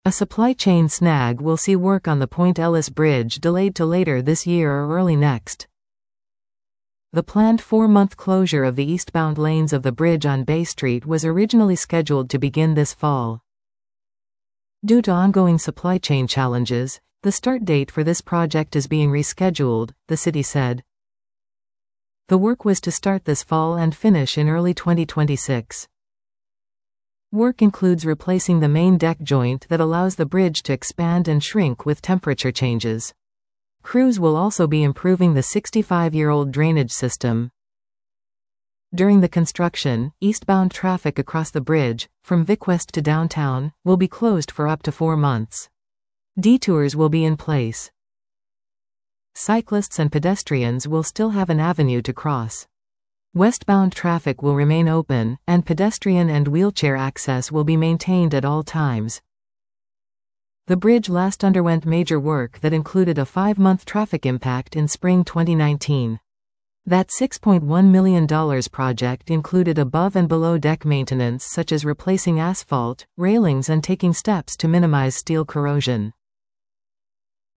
A supply chain snag will see work on the Point Ellis Bridge delayed to later this year or early next. The planned 4-month closure of the eastbound lanes of the bridge on Bay Street was originally scheduled to begin this fall. Due to ongoing supply chain challenges, the start date for this project is being rescheduled, the city said. The work was to start this fall and finish in early 2026. Work includes replacing the main deck joint that allows the bridge to expand and shrink with temperature changes. Crews will also be improving the 65-year-old drainage system. During the construction, eastbound traffic across the bridge, from VicWest to downtown, will be closed for up to 4 months. Detours will be in place. Cyclists and pedestrians will still have an avenue to cross. Westbound traffic will remain open, and pedestrian and wheelchair access will be maintained at all times. The bridge last underwent major work that included a 5-month traffic impact in spring 2019. That $6.1 million project included above and below deck maintenance such as replacing asphalt, railings and taking steps to minimize steel corrosion.